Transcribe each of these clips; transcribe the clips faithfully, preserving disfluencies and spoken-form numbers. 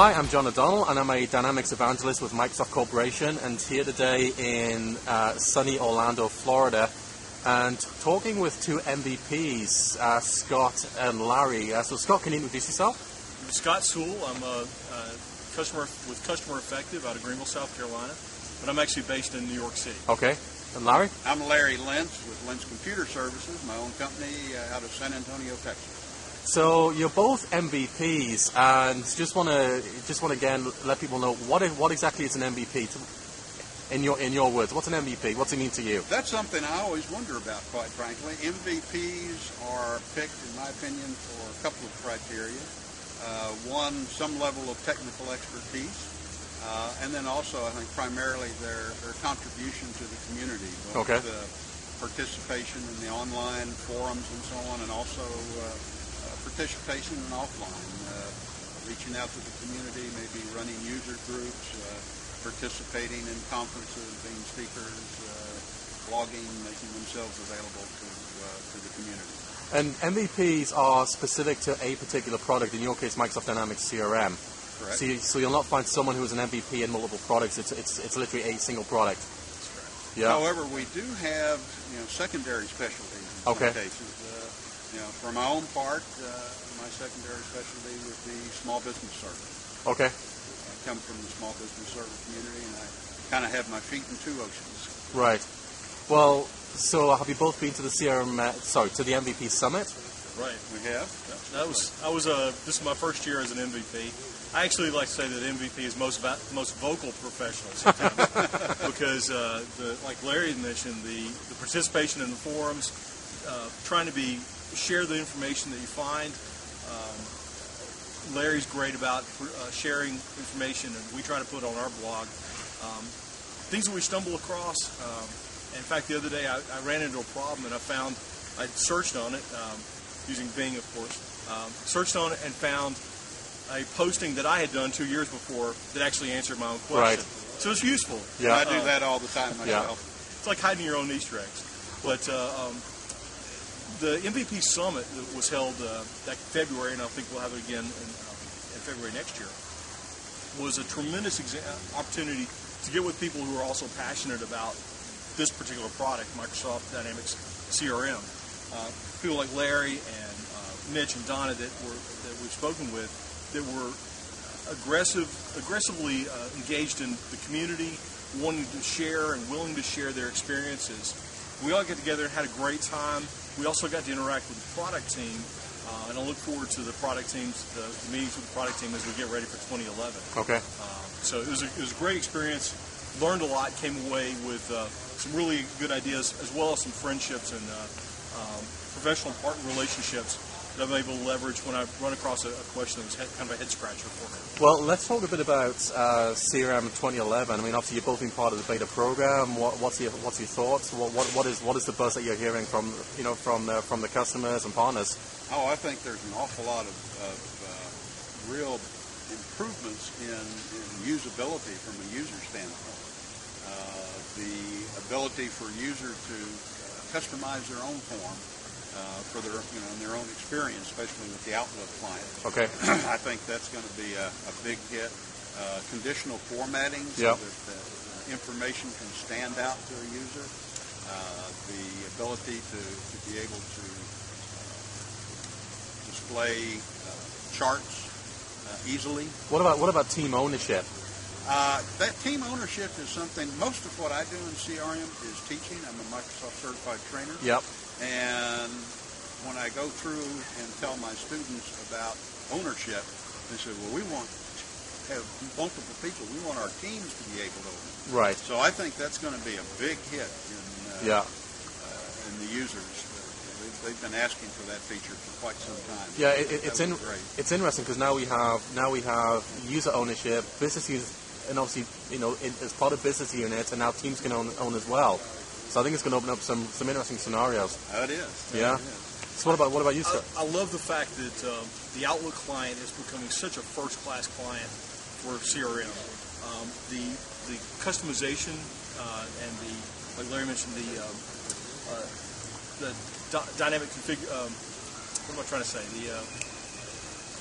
Hi, I'm John O'Donnell, and I'm a Dynamics Evangelist with Microsoft Corporation, and here today in uh, sunny Orlando, Florida, and talking with two M V Ps, uh, Scott and Larry. Uh, so, Scott, can you introduce yourself? I'm Scott Sewell. I'm a, a customer with Customer Effective out of Greenville, South Carolina, but I'm actually based in New York City. Okay. And Larry? I'm Larry Lentz with Lentz Computer Services, my own company uh, out of San Antonio, Texas. So you're both M V Ps, and just want to just want to again let people know what what exactly is an M V P. In your in your words, what's an M V P? What's it mean to you? That's something I always wonder about, quite frankly. M V Ps are picked, in my opinion, for a couple of criteria. Uh, one, some level of technical expertise, uh, and then also, I think, primarily their their contribution to the community, both okay. the participation in the online forums and so on, and also uh, participation in offline, uh, reaching out to the community, maybe running user groups, uh, participating in conferences, being speakers, uh, blogging, making themselves available to uh, to the community. And M V Ps are specific to a particular product, in your case, Microsoft Dynamics C R M. Correct. So, you, so you'll not find someone who is an M V P in multiple products. It's it's it's literally a single product. That's correct. Yeah. However, we do have you know secondary specialties in okay. some cases. Uh, You know, for my own part, uh, my secondary specialty would be small business service. Okay. I come from the small business service community, and I kind of have my feet in two oceans. Right. Well, so have you both been to the C R M? Uh, sorry, to the M V P Summit? Right. We have. That was I was uh, this is my first year as an M V P. I actually like to say that M V P is most va- most vocal professional sometimes because uh, the like Larry mentioned the the participation in the forums, uh, trying to be. Share the information that you find. Um, Larry's great about uh, sharing information, and we try to put on our blog um, things that we stumble across. Um, in fact, the other day I, I ran into a problem, and I found I searched on it um, using Bing, of course. Um, searched on it and found a posting that I had done two years before that actually answered my own question. Right. So it's useful. Yeah, I do uh, that all the time myself. Yeah. It's like hiding your own Easter eggs, but. Uh, um, The M V P Summit that was held uh, back in February, and I think we'll have it again in, uh, in February next year, was a tremendous exa- opportunity to get with people who are also passionate about this particular product, Microsoft Dynamics C R M. Uh, people like Larry and uh, Mitch and Donna that were that we've spoken with that were aggressive, aggressively uh, engaged in the community, wanting to share and willing to share their experiences. We all get together and had a great time. We also got to interact with the product team, uh, and I look forward to the product teams, the, the meetings with the product team as we get ready for twenty eleven. Okay. Uh, so it was, a, it was a great experience. Learned a lot. Came away with uh, some really good ideas, as well as some friendships and uh, um, professional partner relationships that I'm able to leverage when I run across a, a question that was kind of a head scratcher for me. Well, let's talk a bit about uh, C R M twenty eleven. I mean, obviously you've both been part of the beta program. What, what's your what's your thoughts? What, what what is what is the buzz that you're hearing from you know from the, from the customers and partners? Oh, I think there's an awful lot of, of uh, real improvements in, in usability from a user standpoint. Uh, the ability for a user to customize their own form. Uh, for their, you know, in their own experience, especially with the Outlook client. Okay. I think that's going to be a, a big hit. Uh, conditional formatting yep. so that the information can stand out to a user. Uh, the ability to, to be able to uh, display uh, charts uh, easily. What about what about team ownership? Uh, that team ownership is something. Most of what I do in C R M is teaching. I'm a Microsoft certified trainer. Yep. And when I go through and tell my students about ownership, they say, well, we want to have multiple people. We want our teams to be able to own it. Right. So I think that's going to be a big hit in, uh, yeah. uh, in the users. They've, they've been asking for that feature for quite some time. Yeah, it, it, it's in, great. It's interesting because now we have now we have user ownership, business use, and obviously you know it, as part of business units, and now teams can own, own as well. So I think it's going to open up some, some interesting scenarios. That is. That yeah. Is. So what about what about you, sir? I, I love the fact that um, the Outlook client is becoming such a first-class client for C R M. Um, the the customization uh, and the like Larry mentioned the um, uh, the d- dynamic config. Um, what am I trying to say? The uh, I'm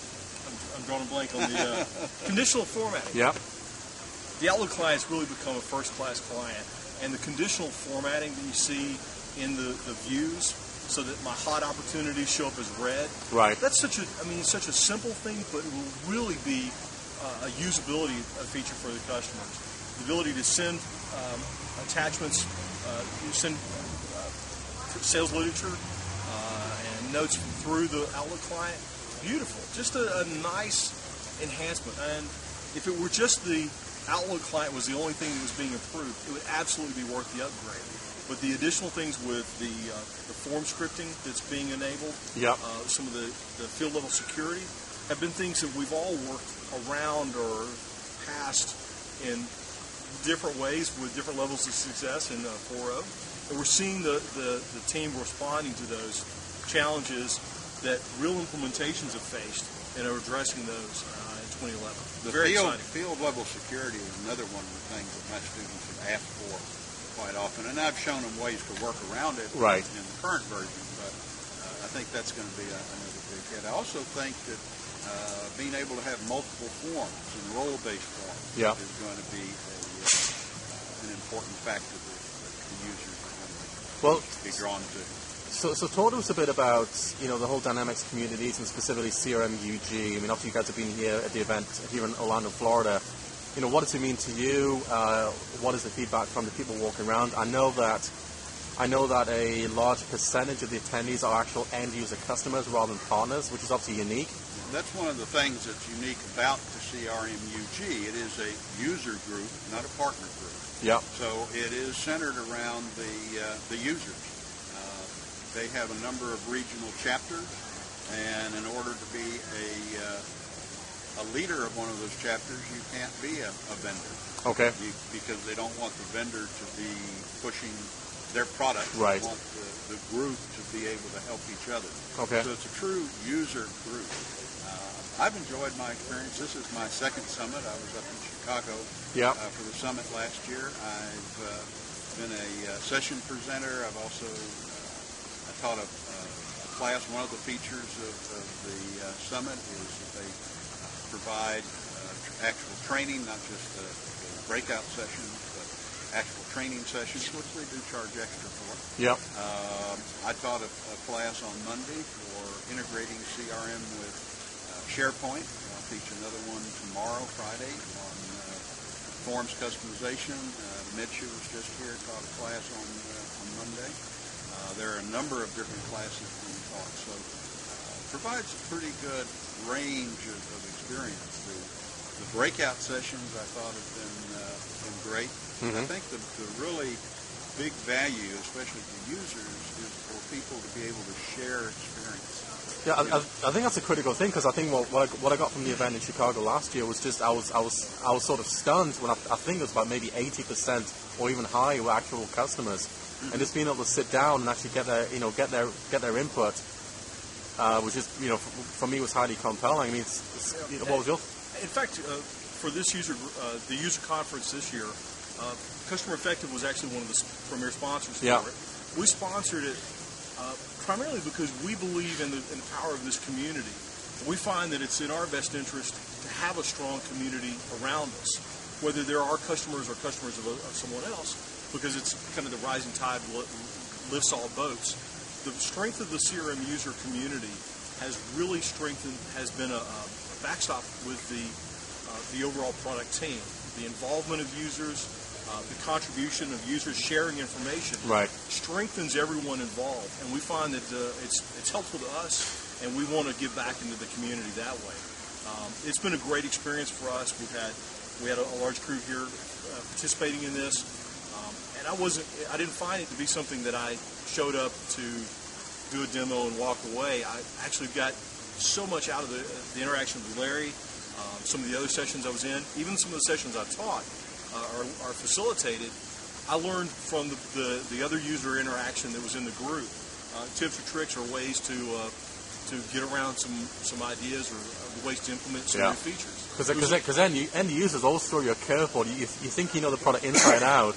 I'm, I'm drawing a blank on the uh, conditional formatting. Yeah. The Outlook client's really become a first-class client, and the conditional formatting that you see in the, the views, so that my hot opportunities show up as red. Right. That's such a, I mean, it's such a simple thing, but it will really be uh, a usability a feature for the customers. The ability to send um, attachments, uh, you send uh, sales literature uh, and notes through the Outlook client. Beautiful. Just a, a nice enhancement. And if it were just the Outlook client was the only thing that was being improved, it would absolutely be worth the upgrade. But the additional things with the uh, the form scripting that's being enabled, yep. uh, some of the, the field level security, have been things that we've all worked around or past in different ways with different levels of success in uh, four point oh. And we're seeing the, the, the team responding to those challenges that real implementations have faced and are addressing those uh, in twenty eleven. The Very field, exciting. field level security is another one of the things that my students have asked for quite often, and I've shown them ways to work around it right. in the current version, but uh, I think that's going to be a, another big hit. I also think that uh, being able to have multiple forms and role-based forms yeah. is going to be a, uh, an important factor that, that the users are going to well, be drawn to. So, so talk to us a bit about, you know, the whole Dynamics communities and specifically C R M U G. I mean, obviously you guys have been here at the event here in Orlando, Florida. You know, what does it mean to you? Uh, what is the feedback from the people walking around? I know that I know that a large percentage of the attendees are actual end user customers rather than partners, which is obviously unique. That's one of the things that's unique about the C R M U G. It is a user group, not a partner group. Yeah. So it is centered around the uh, the users. Uh, they have a number of regional chapters, and in order to be a uh, a leader of one of those chapters, you can't be a, a vendor. Okay. You, because they don't want the vendor to be pushing their product. Right. They want the, the group to be able to help each other. Okay. So it's a true user group. Uh, I've enjoyed my experience. This is my second summit. I was up in Chicago yeah. uh, for the summit last year. I've uh, been a uh, session presenter. I've also uh, I taught a, uh, a class. One of the features of, of the uh, summit is that they provide uh, tr- actual training, not just the, the breakout sessions, but actual training sessions, which they do charge extra for. Yep. Um, I taught a, a class on Monday for integrating C R M with uh, SharePoint. I'll teach another one tomorrow, Friday, on uh, forms customization. Uh, Mitch, who was just here, taught a class on uh, on Monday. Uh, there are a number of different classes being taught, so uh, it provides a pretty good range of, of experience. The, the breakout sessions I thought have been uh, been great. Mm-hmm. I think the, the really big value, especially for users, is for people to be able to share experience. Yeah, I, I, I think that's a critical thing because I think what, what, I, what I got from the event in Chicago last year was just I was I was I was sort of stunned when I, I think it was about maybe eighty percent or even higher were actual customers, mm-hmm. and just being able to sit down and actually get their you know get their get their input. Uh, which is, you know, for, for me was highly compelling. I mean, it's, it's, you know, what was your? In fact, uh, for this user, uh, the user conference this year, uh, Customer Effective was actually one of the premier sponsors for yeah. it. We sponsored it uh, primarily because we believe in the, in the power of this community. We find that it's in our best interest to have a strong community around us, whether they're our customers or customers of, a, of someone else, because it's kind of the rising tide lifts all boats. The strength of the C R M user community has really strengthened, has been a, a backstop with the uh, the overall product team. The involvement of users, uh, the contribution of users sharing information, right. strengthens everyone involved, and we find that uh, it's it's helpful to us, and we want to give back into the community that way. Um, it's been a great experience for us. We've had we had a, a large crew here uh, participating in this. And I wasn't, I didn't find it to be something that I showed up to do a demo and walk away. I actually got so much out of the, the interaction with Larry, um, some of the other sessions I was in, even some of the sessions I taught uh, are, are facilitated. I learned from the, the, the other user interaction that was in the group, uh, tips or tricks or ways to uh, to get around some, some ideas or uh, ways to implement some yeah. new features. Because then you, end users always throw you a curveball. You, you think you know the product inside out.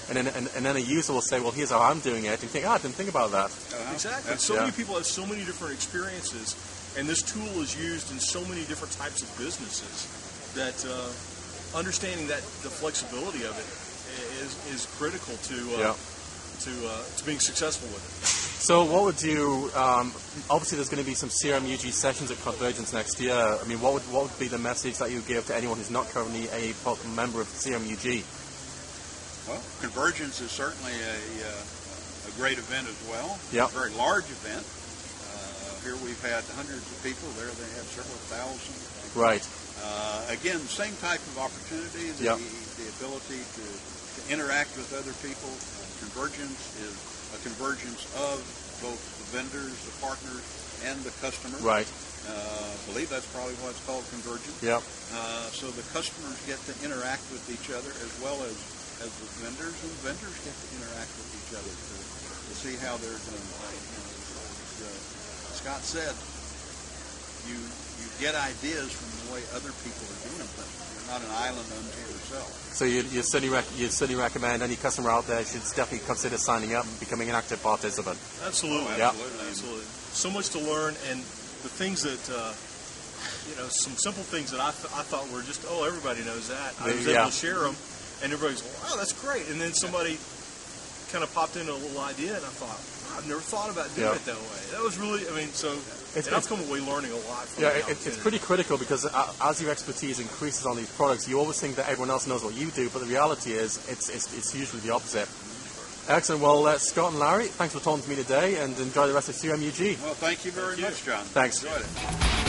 and then and, and then a user will say, well, here's how I'm doing it, and you think, ah, I didn't think about that. Uh-huh. Exactly. So yeah. many people have so many different experiences, and this tool is used in so many different types of businesses that uh, understanding that the flexibility of it is is critical to uh, Yeah. to uh, to being successful with it. So what would you, um, obviously there's going to be some C R M U G sessions at Convergence next year. I mean, what would what would be the message that you would give to anyone who's not currently a member of C R M U G? Well, Convergence is certainly a, uh, a great event as well. Yep. A very large event. Uh, here we've had hundreds of people. There they have several thousand. Right. Uh, again, same type of opportunity, the, Yep. the ability to, to interact with other people. Uh, Convergence is a convergence of both the vendors, the partners, and the customer. Right. Uh, I believe that's probably why it's called Convergence. Yep. Uh, so the customers get to interact with each other as well as, as the vendors, and vendors get to interact with each other to, to see how they're doing. Uh, you know, as, uh, Scott said, you you get ideas from the way other people are doing things. You're not an island unto yourself. So you you certainly rec- you certainly recommend any customer out there should definitely consider signing up and becoming an active participant. Absolutely. Oh, Yeah. absolutely. Absolutely. So much to learn, and the things that, uh, you know, some simple things that I, th- I thought were just, oh, everybody knows that. I was Yeah. able to share them, and everybody's, wow, that's great. And then somebody kind of popped in a little idea, and I thought, wow, I've never thought about doing Yeah. it that way. That was really, I mean, so It's- and I've it's- come away learning a lot from Yeah, the it, it's opportunity. pretty critical because uh, as your expertise increases on these products, you always think that everyone else knows what you do, but the reality is it's it's, it's usually the opposite. Excellent. Well, uh, Scott and Larry, thanks for talking to me today, and enjoy the rest of C R M U G. Well, thank you very Thank you. much, John. Thanks. Enjoyed it.